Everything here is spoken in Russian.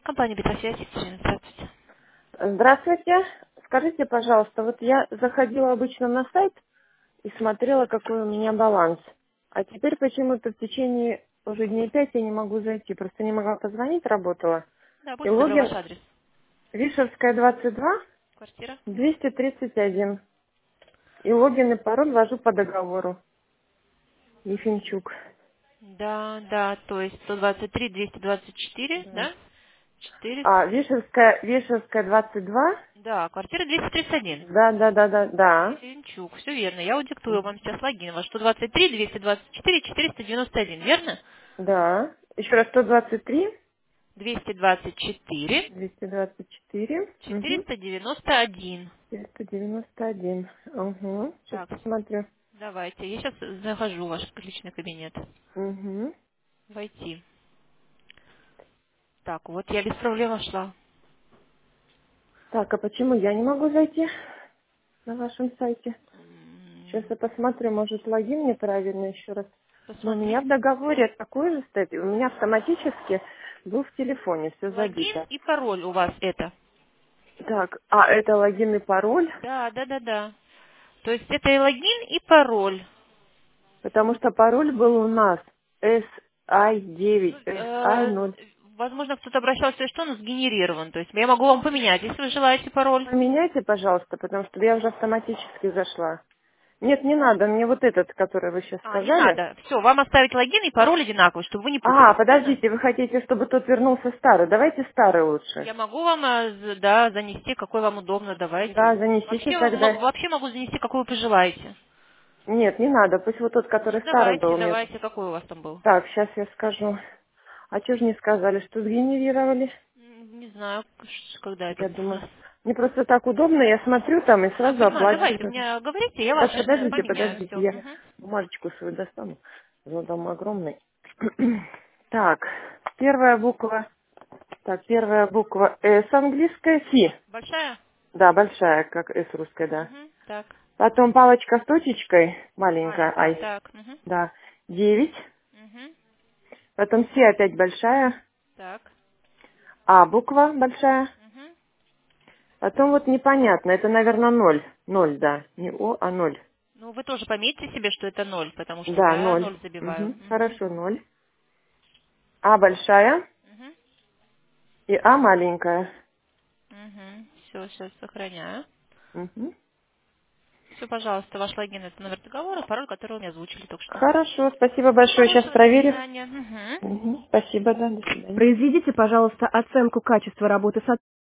Компания «Бетасвязь», здравствуйте. Здравствуйте. Скажите, пожалуйста, вот я заходила обычно на сайт и смотрела, какой у меня баланс. А теперь почему-то в течение уже дней 5 я не могу зайти. Просто не могла позвонить, работала. Да, И будьте добры, ваш логин адрес. Вишевская, 22, Квартира? 231. И логин и пароль ввожу по договору. Ефимчук. Да, да, то есть 123, 224, Да. да? 4. А, Вишевская, 22. Да, квартира 231. Да, да, да, да, да. Ефимчук, все верно. Я удиктую Мгм. вам сейчас логин. Ваш 123, 224, 491, верно? Да. Еще раз 123. 224, 224. Угу. 491. 491. Угу. Сейчас Так, посмотрю. давайте. Я сейчас захожу в ваш личный кабинет. Угу. Войти. Так, вот я без проблем вошла. Так, а почему я не могу зайти на вашем сайте? Сейчас я посмотрю, может логин неправильно еще раз. Но у меня в Посмотрите. договоре такой же стоит. И у меня автоматически был в телефоне, все Логин забито. и пароль у вас это. Так, а это логин и пароль? Да, да, да, да. То есть это и логин, и пароль. Потому что пароль был у нас Ну, SI9, SI0. возможно, кто-то обращался, что он сгенерирован. То есть я могу вам поменять, если вы желаете пароль. Поменяйте, пожалуйста, потому что я уже автоматически зашла. Нет, не надо, мне вот этот, который вы сейчас А, не сказали. надо. Все, вам оставить логин и пароль одинаковый, чтобы вы не А, путались. Верно? подождите, вы хотите, чтобы тот вернулся старый. Давайте старый лучше. Я могу вам, да, занести, какой вам удобно, Да, давайте. занесите Вообще, тогда. вообще могу занести, какой вы пожелаете. Нет, не надо, пусть вот тот, Ну, который старый был давайте, у меня. давайте, какой у вас там был. Так, сейчас я скажу. А что же не сказали, что сгенерировали? Не знаю, когда это Я думаю, было. мне просто так удобно, я смотрю там и Да, сразу понимаю, давайте, оплачиваю. мне говорите, я вас Так, сейчас поменяю подождите, все. я бумажечку свою достану. Вот там огромный. Так, первая буква. Так, первая буква С английская, Фи. Большая? Да, большая, как С русская, да. Угу, так. Потом палочка с точечкой, маленькая, Маленькая, Ай. так. Угу, Да, 9. угу, Потом Си опять большая. так. А буква большая. Угу. Потом вот непонятно, это, наверное, 0. 0, да. Не О, а 0. Ну, вы тоже пометьте себе, что это ноль, потому что Да, я 0. ноль забиваю. Угу, Угу, хорошо, 0. А большая угу, и А маленькая. угу. Все, сейчас сохраняю. Угу. Все, пожалуйста, ваш логин это номер договора, пароль, который вы мне озвучили только что. Хорошо, спасибо Всего большое, сейчас хорошего, до проверю. свидания. Угу. Мгм. Спасибо, да, до свидания. Произведите, пожалуйста, оценку качества работы сотрудника.